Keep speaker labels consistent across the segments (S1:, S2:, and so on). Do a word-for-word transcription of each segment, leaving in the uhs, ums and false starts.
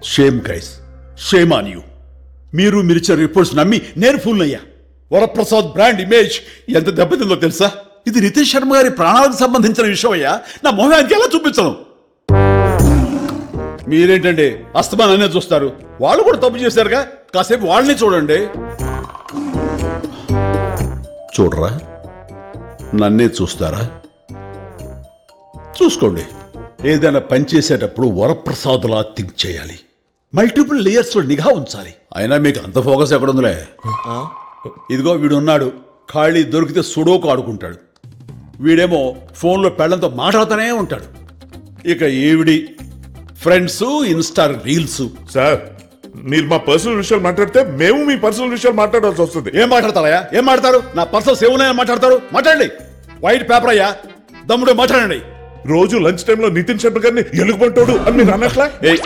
S1: Shame guys, shame on you. మీరు మీరిచ్చిన reports నమ్మి నేను ఫుల్ అయ్యా. వరప్రసాద్ బ్రాండ్ ఇమేజ్ ఎంత దెబ్బతిందో తెలుసా? ఇది నితీష్ శర్మ గారి ప్రాణాలకు సంబంధించిన విషయం అయ్యా. నా మొహానికి ఎలా చూపించను? మీరేంటండి అస్తమాననే చూస్తారు? వాళ్ళు కూడా తప్పు చేశారుగా, కాసేపు వాళ్ళని చూడండి. చూడరా, నన్నే చూస్తారా? చూసుకోండి. ఏదైనా పని చేసేటప్పుడు వరప్రసాద్లా థింక్ చేయాలి. మల్టిపుల్ లేయర్స్ లో నిఘా ఉంచాలి. అయినా మీకు అంత ఫోకస్ ఎక్కడుందిలే. ఇదిగో వీడున్నాడు, ఖాళీ దొరికితే సుడోకు ఆడుకుంటాడు. వీడేమో ఫోన్లో పెళ్ళంతో మాట్లాడుతూనే ఉంటాడు. ఇక ఈవిడి ఫ్రెండ్స్, ఇన్స్టా రీల్స్.
S2: సార్, మీరు మా పర్సనల్ విషయాలు మాట్లాడితే మేము మీ పర్సనల్ విషయాలు మాట్లాడాల్సి వస్తుంది.
S1: ఏం మాట్లాడతారయ్యా? ఏం మాట్లాడతారు? నా పర్సనల్ సేవనే మాట్లాడతారు? మాట్లాడండి. వైట్ పేపర్ అయ్యా, దమ్ముడు మాట్లాడండి.
S2: రోజు లంచ్ టైంలో నితిన్ శర్మ గారిని ఎలుగుబంటోడు అని మీరు అన్నట్లా?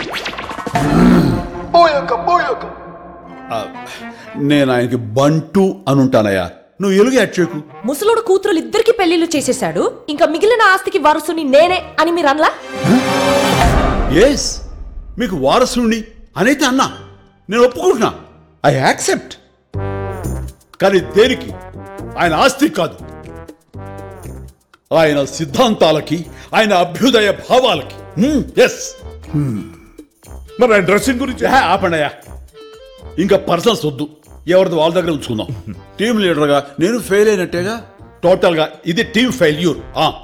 S1: నేను ఆయనకి బంటు అని ఉంటానయ్యా. నువ్వు ఎలుగు యాడ్చేకు.
S3: ముసలోడు కూతురు ఇద్దరికి పెళ్లిళ్ళు చేసేశాడు, ఇంకా మిగిలిన ఆస్తికి వారసుని నేనే అని మీరు అనలా?
S1: ఎస్, మీకు వారసుని అనైతే అన్నా, నేను ఒప్పుకుంటున్నా. I accept. కానీ దేనికి? ఆయన ఆస్తి కాదు, ఆయన సిద్ధాంతాలకి, ఆయన అభ్యుదయ భావాలకి. ఎస్.
S2: మరి ఆయన డ్రెస్సింగ్ గురించి
S1: ఆపండియా. ఇంకా పర్సన్స్ వద్దు, ఎవరిది వాళ్ళ దగ్గర ఉంచుకుందాం. టీం లీడర్గా నేను ఫెయిల్ అయినట్టేగా. టోటల్గా ఇది టీం ఫెయిల్యూర్.